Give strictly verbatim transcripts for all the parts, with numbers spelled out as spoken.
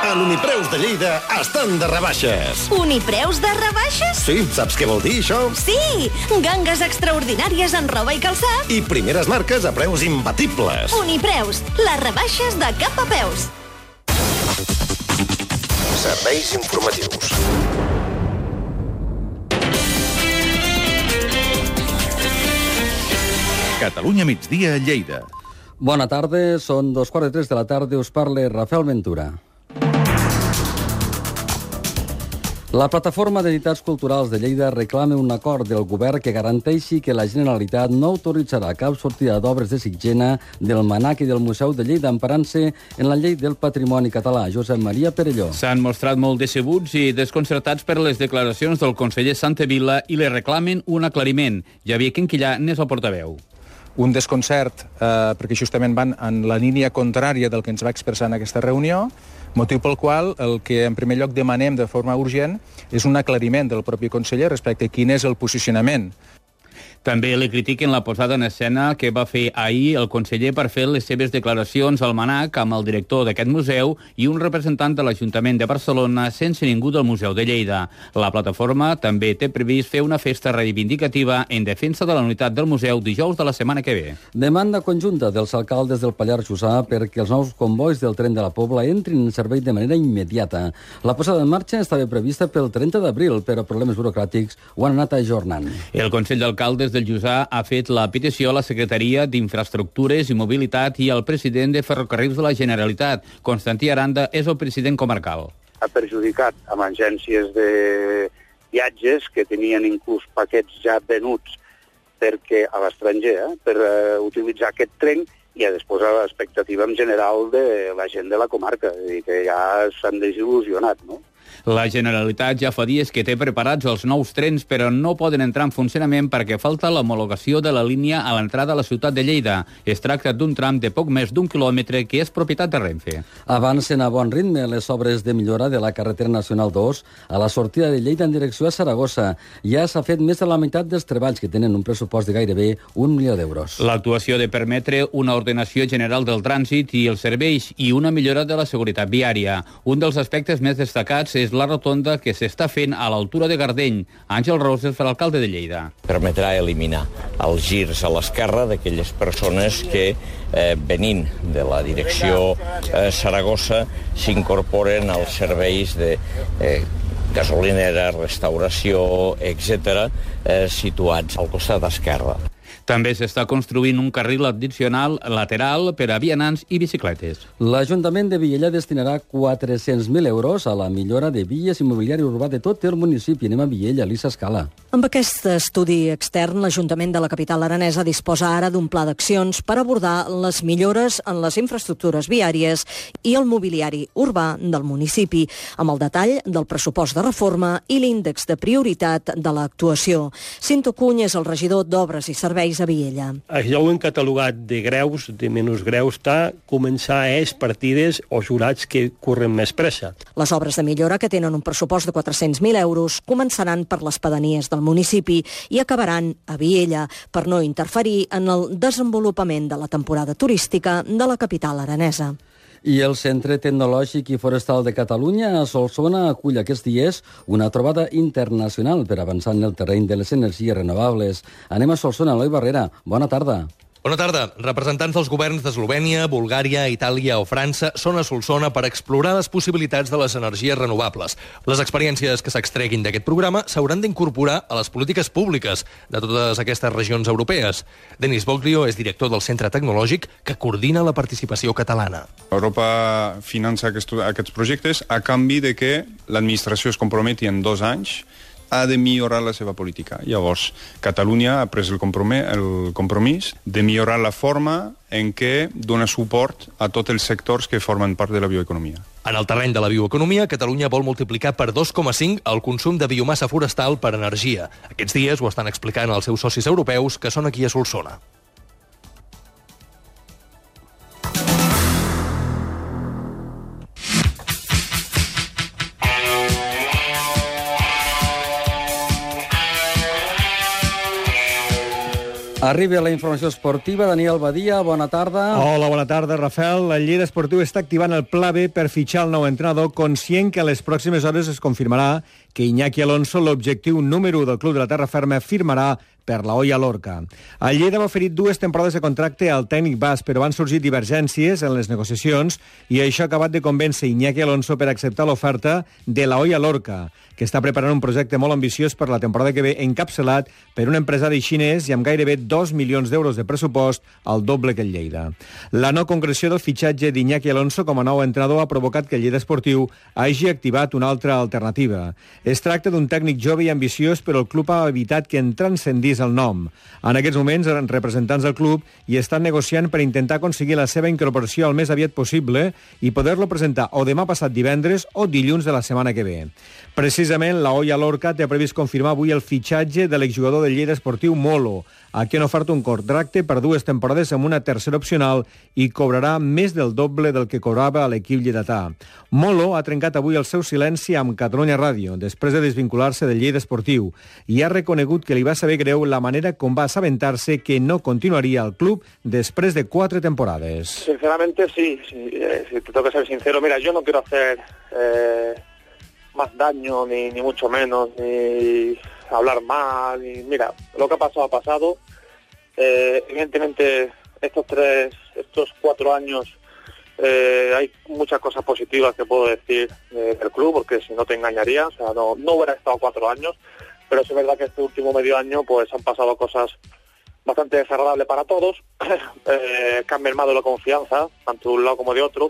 A l'Unipreus de Lleida estan de rebaixes. Unipreus de rebaixes? Sí, saps què vol dir, això? Sí! Gangues extraordinàries en roba i calçat. I primeres marques a preus imbatibles. Unipreus, les rebaixes de cap a peus. Serveis informatius. Catalunya migdia, Lleida. Bona tarda, són dos quarts de tres de la tarda, us parla Rafael Ventura. La Plataforma d'Entitats Culturals de Lleida reclama un acord del govern que garanteixi que la Generalitat no autoritzarà cap sortida d'obres de Sitgena, del Manac i del Museu de Lleida, emparant-se en la llei del patrimoni català. Josep Maria Perelló. S'han mostrat molt decebuts i desconcertats per les declaracions del conseller Santevila i li reclamen un aclariment. Javier Quinquillà n'és el portaveu. Un desconcert eh, perquè justament van en la línia contrària del que ens va expressar en aquesta reunió, motiu pel qual el que en primer lloc demanem de forma urgent és un aclariment del propi conseller respecte a quin és el posicionament. També li critiquen la posada en escena que va fer ahir el conseller per fer les seves declaracions al Manac amb el director d'aquest museu i un representant de l'Ajuntament de Barcelona sense ningú del Museu de Lleida. La plataforma també té previst fer una festa reivindicativa en defensa de la unitat del museu dijous de la setmana que ve. Demanda conjunta dels alcaldes del Pallars Jussà perquè els nous convois del tren de la Pobla entrin en servei de manera immediata. La posada en marxa estava prevista pel trenta d'abril, però problemes burocràtics ho han anat ajornant. El Consell d'Alcaldes del Jussà ha fet la petició a la Secretaria d'Infraestructures i Mobilitat i al president de Ferrocarrils de la Generalitat. Constantí Aranda és el president comarcal. Ha perjudicat amb agències de viatges que tenien inclús paquets ja venuts perquè a l'estranger, eh, per uh, utilitzar aquest tren i a després a l'expectativa en general de la gent de la comarca, és a dir, que ja s'han desil·lusionat, no? La Generalitat ja fa dies que té preparats els nous trens, però no poden entrar en funcionament perquè falta l'homologació de la línia a l'entrada a la ciutat de Lleida. Es tracta d'un tram de poc més d'un quilòmetre que és propietat de Renfe. Avancen a bon ritme les obres de millora de la carretera nacional dos a la sortida de Lleida en direcció a Saragossa. Ja s'ha fet més de la meitat dels treballs, que tenen un pressupost de gairebé un milió d'euros. L'actuació de permetre una ordenació general del trànsit i els serveis i una millora de la seguretat viària. Un dels aspectes més destacats és la rotonda que s'està fent a l'altura de Gardeny. Àngel Roses, per l'alcalde de Lleida. Permetrà eliminar els girs a l'esquerra d'aquelles persones que, eh, venint de la direcció eh, Saragossa, s'incorporen als serveis de eh, gasolinera, restauració, etcètera, eh, situats al costat esquerre. També s'està construint un carril addicional lateral per a vianants i bicicletes. L'Ajuntament de Vielha destinarà quatre-cents mil euros a la millora de vies i mobiliari urbà de tot el municipi. Anem a Vielha, Elisa Escala. Amb aquest estudi extern, l'Ajuntament de la capital aranesa disposa ara d'un pla d'accions per abordar les millores en les infraestructures viàries i el mobiliari urbà del municipi, amb el detall del pressupost de reforma i l'índex de prioritat de l'actuació. Cinto Cuny és el regidor d'Obres i Serveis a Vielha. Això ho hem catalogat de greus, de menys greus, ta començar a és partides o jurats que corren més pressa. Les obres de millora, que tenen un pressupost de quatre-cents mil euros, començaran per les pedanies del municipi i acabaran a Vielha per no interferir en el desenvolupament de la temporada turística de la capital aranesa. I el Centre Tecnològic i Forestal de Catalunya a Solsona acull aquests dies una trobada internacional per avançar en el terreny de les energies renovables. Anem a Solsona, Eloi Barrera. Bona tarda. Bona tarda. Representants dels governs d'Eslovènia, Bulgària, Itàlia o França són a Solsona per explorar les possibilitats de les energies renovables. Les experiències que s'extreguin d'aquest programa s'hauran d'incorporar a les polítiques públiques de totes aquestes regions europees. Denis Boglio és director del Centre Tecnològic que coordina la participació catalana. Europa finança aquests projectes a canvi de que l'administració es comprometi en dos anys ha de millorar la seva política. Llavors, Catalunya ha pres el compromís, el compromís de millorar la forma en què dona suport a tots els sectors que formen part de la bioeconomia. En el terreny de la bioeconomia, Catalunya vol multiplicar per dos coma cinc el consum de biomassa forestal per energia. Aquests dies ho estan explicant els seus socis europeus, que són aquí a Solsona. Arriba la informació esportiva. Daniel Badia, bona tarda. Hola, bona tarda, Rafael. El Lleida Esportiu està activant el pla B per fitxar el nou entrenador, conscient que a les pròximes hores es confirmarà que Iñaki Alonso, l'objectiu número u del club de la Terra Ferma, firmarà per la Oia Lorca. El Lleida va oferir dues temporades de contracte al tècnic basc, però van sorgir divergències en les negociacions i això ha acabat de convèncer Iñaki Alonso per acceptar l'oferta de la Oia Lorca, que està preparant un projecte molt ambiciós per la temporada que ve, encapçalat per un empresari xinès i amb gairebé dos milions d'euros de pressupost, el doble que el Lleida. La no concreció del fitxatge d'Iñaki Alonso com a nou entrenador ha provocat que el Lleida Esportiu hagi activat una altra alternativa. Es tracta d'un tècnic jove i ambiciós, però el club ha evitat que en transcendís el nom. En aquests moments, els representants del club hi estan negociant per intentar aconseguir la seva incorporació el més aviat possible i poder-lo presentar o demà passat divendres o dilluns de la setmana que ve. Precisament, la Oia Lorca té previst confirmar avui el fitxatge de l'exjugador del Lleida Esportiu Molo, a qui han ofert un contracte per dues temporades amb una tercera opcional i cobrarà més del doble del que cobrava a l'equip lleidatà. Molo ha trencat avui el seu silenci amb Catalunya Ràdio, després de desvincular-se del Lleida Esportiu, i ha reconegut que li va saber greu la manera com va assabentar-se que no continuaria al club després de quatre temporades. Sinceramente, sí. sí eh, si te tengo que ser sincero, mira, yo no quiero hacer eh, más daño, ni, ni mucho menos, ni hablar mal, ni... Mira, lo que ha pasado ha pasado. Eh, evidentemente, estos tres, estos cuatro años, eh, hay muchas cosas positivas que puedo decir eh, del club, porque si no te engañaría, o sea, no, no hubiera estado cuatro años, pero es verdad que este último medio año pues han pasado cosas bastante desagradables para todos, eh, que han mermado la confianza, tanto de un lado como de otro,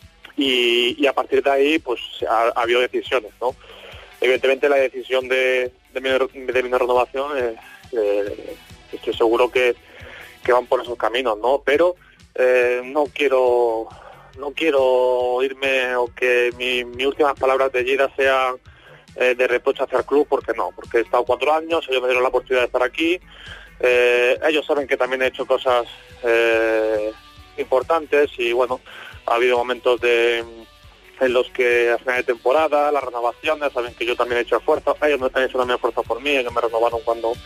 y, y a partir de ahí pues ha, ha habido decisiones, ¿no? Evidentemente la decisión de, de, mi, de mi renovación, eh, eh, estoy seguro que, que van por esos caminos, ¿no? Pero eh, no quiero no quiero irme o que mi, mis últimas palabras de Lleida sean eh, de reproche hacia el club, porque no, porque he estado cuatro años, ellos me dieron la oportunidad de estar aquí, eh, ellos saben que también he hecho cosas eh, importantes y bueno, ha habido momentos de en los que a final de temporada, las renovaciones, saben que yo también he hecho esfuerzos, ellos no han hecho también esfuerzo por mí, ellos me renovaron cuando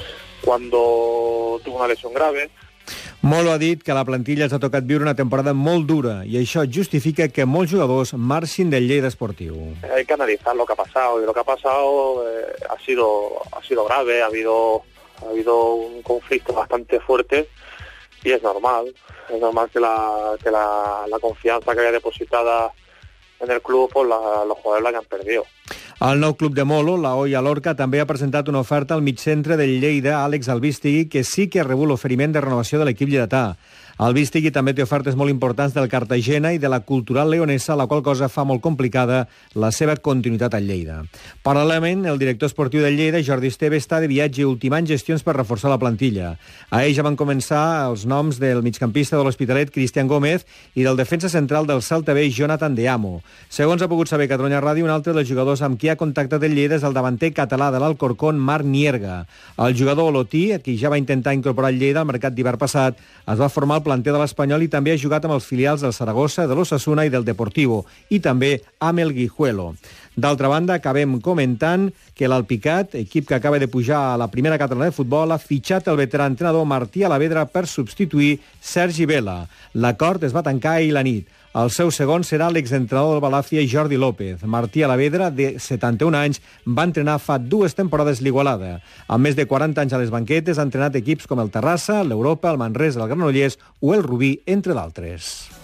cuando tuve una lesión grave. Molo ha dit que a la plantilla els ha tocat viure una temporada molt dura i això justifica que molts jugadors marxin del Lleida Esportiu. Hay que analizar lo que ha pasado y lo que ha pasado eh, ha sido ha sido grave, ha habido ha habido un conflicto bastante fuerte y es normal, es normal que la que la, la confianza que había depositada en el club pues la, los jugadores la hayan perdido. El nou club de Molo, la Oia Lorca, també ha presentat una oferta al migcentre del Lleida, Àlex Albistigui, que sí que ha rebut l'oferiment de renovació de l'equip lleidatà. Albistigui també té ofertes molt importants del Cartagena i de la Cultural Leonesa, la qual cosa fa molt complicada la seva continuïtat al Lleida. Paral·lelament, el director esportiu del Lleida, Jordi Esteve, està de viatge ultimant gestions per reforçar la plantilla. A ell ja van començar els noms del migcampista de l'Hospitalet, Cristian Gómez, i del defensa central del Celta B, Jonathan De Amo. Segons ha pogut saber Catalunya Ràdio, un altre dels jugadors amb qui ha contactat el Lleida és el davanter català de l'Alcorcón, Marc Nierga. El jugador olotí, a qui ja va intentar incorporar el Lleida al mercat d'hivern passat, es va formar al planter de l'Espanyol i també ha jugat amb els filials del Saragossa, de l'Osasuna i del Deportivo, i també amb el Guijuelo. D'altra banda, acabem comentant que l'Alpicat, equip que acaba de pujar a la primera catalana de futbol, ha fitxat el veterà entrenador Martí Alavedra per substituir Sergi Vela. L'acord es va tancar ahir la nit. El seu segon serà l'exentrenador del Balàfia, Jordi López. Martí Alavedra, de setanta-un anys, va entrenar fa dues temporades l'Igualada. Amb més de quaranta anys a les banquetes, ha entrenat equips com el Terrassa, l'Europa, el Manresa, el Granollers o el Rubí, entre d'altres.